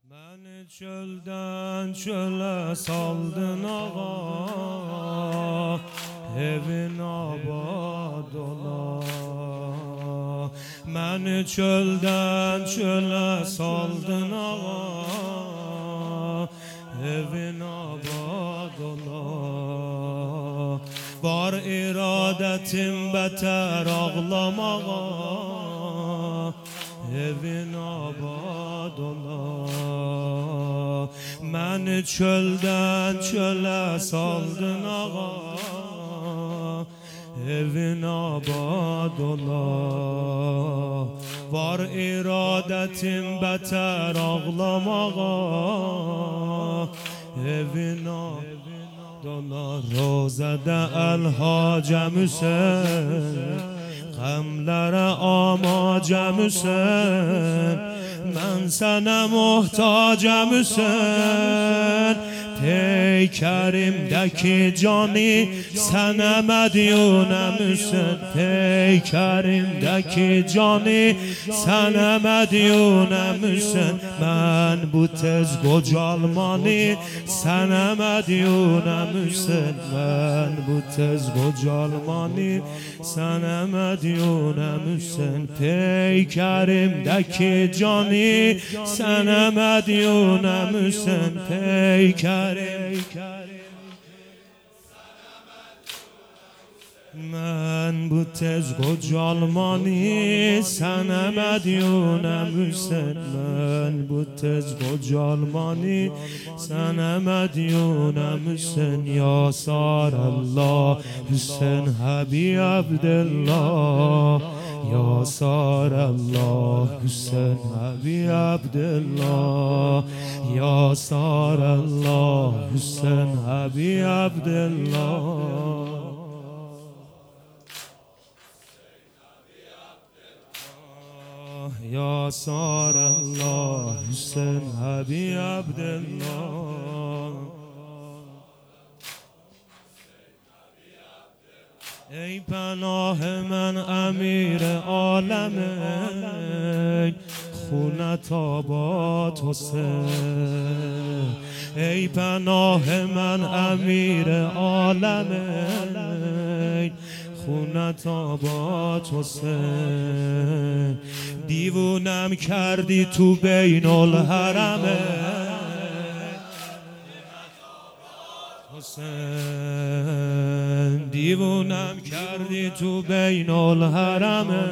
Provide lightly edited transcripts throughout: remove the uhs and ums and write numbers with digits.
Məni çöldən çölə saldın ağa, evin abad ola. Məni çöldən çölə saldın ağa, evin abad ola. Var iradətim bətər ağlamağa, evin abad ola. Məni çöldən çölə saldın ağa, evin abad ola. Var iradətim bətər ağlamağa, evin abad ola. Rozədə Əlhacəm Hüseyn, qəmlərə amacəm Hüseyn, mən sənə muhtacəm Hüseyn. Peykərimdəki cani sənə mədyunəm Hüseyn, peykərimdəki cani sənə mədyunəm Hüseyn. Mən bu tez qocalmani sənə mədyunəm Hüseyn, mən bu tez qocalmani sənə mədyunəm Hüseyn. Peykərimdəki cani sənə mədyunəm Hüseyn, peykərim mən bu tez qocalmani sənə mədyunəm Hüseyn, mən bu tez qocalmani sənə mədyunəm Hüseyn. Ya Sarallah Hüseyn Həbi Abdullah, Ya Sarallah Hüseyn Həbi Abdullah, Ya Sarallah Hüseyn Həbi Abdullah. Ya Sarallah Hüseyn Həbi Abdullah. ای پناه من امیر عالم، خونت آباد حسین. ای پناه من امیر عالم، خونت آباد حسین. دیوونم کردی تو بین الحرمه حسین، دیوونم کردی تو بین الحرمه،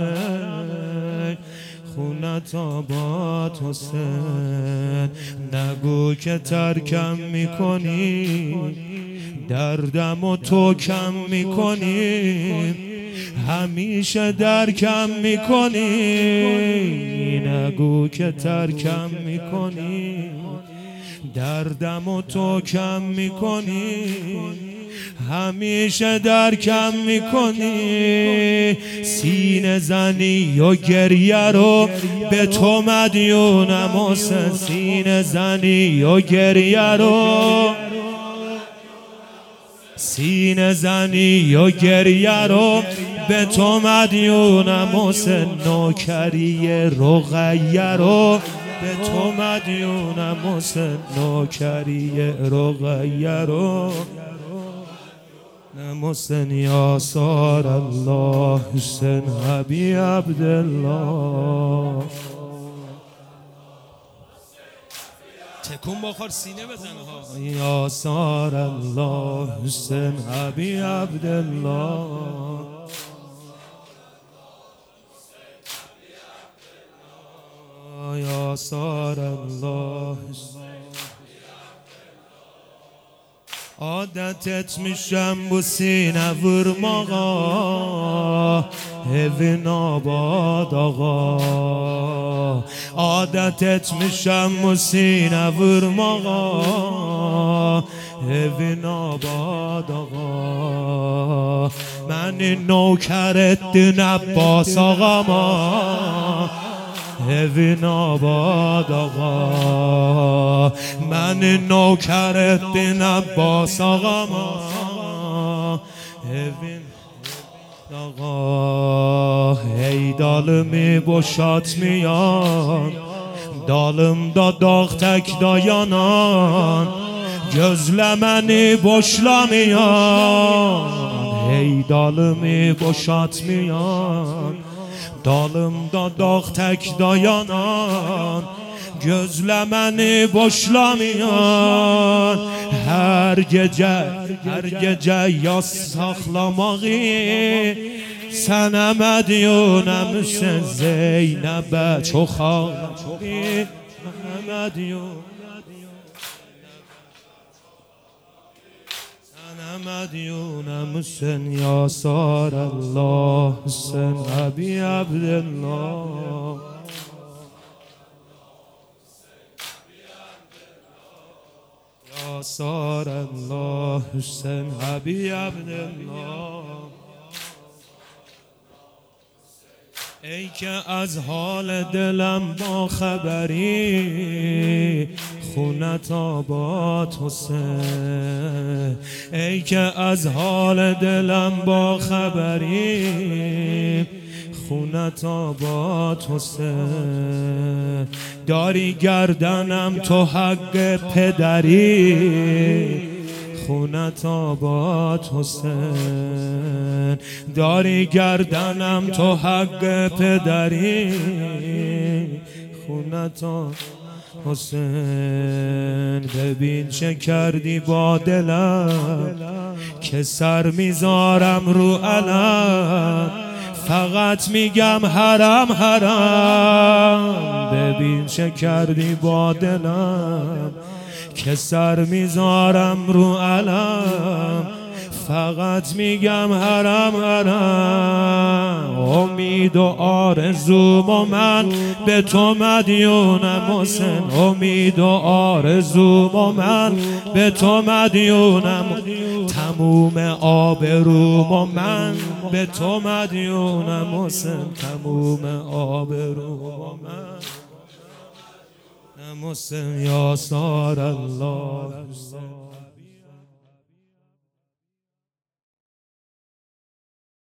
خونت آباد حسین. نگو که ترکم میکنی، دردم و تو کم میکنی، همیشه درکم میکنی. نگو که ترکم میکنی، دردم و تو کم میکنی، همیشه درکم میکنی. سینه زنی و گریه رو به تو مدیونم حسین، سینه زنی و گریه رو، سینه زنی و گریه رو به تو مدیونم حسین. نوکری رقیه رو به تو مدیونم حسین، نوکری رقیه رو حسین. یا سارالله حسین حبی عبدالله. تکون بخور سینه بزن ها. یا سارالله حسین حبی عبدالله. یا سارالله عادتت میشم بو سینه ورماغا، evin آباد آقا. عادتت میشم بو سینه ورماغا، evin آباد آقا. من نوکرت دین عباس آقا ما، evin آباد آقا. من نوکرت دین عباس آقا ما، evin آقا. ای دال می باشات میان، Dalımda dağ tek dayanan, gözlemeni boşlamayan, hey dalımı boşatmayan. Dalımda dağ tek dayanan, gözlemeni boşlamayan. Her gece yaz saklamağı sənə mədyunəmsən Zeynəbə çox ağlayır. Sənə mədyunəmsən Yasar Allah Hüseyn Əbi Əbdəllah. Yasar Allah Hüseyn Əbi Əbdəllah. ای که از حال دلم با خبری خونت آباد حسین. ای که از حال دلم با خبری خونت آباد حسین. داری گردنم تو حق پدری خونت آباد حسین. داری گردنم تو حق پدری خونت آباد حسین. ببین چه کردی با دلم که سر میذارم رو علم، فقط میگم حرم حرم. ببین چه کردی با دلم که سر میذارم رو علم، فقط میگم حرم حرم. امید و آرزوم من به تو مدیونم حسین. امید و آرزوم من به تو مدیونم. تموم آبروم من به تو مدیونم حسین. تموم آبروم من حسین. یاسار الله.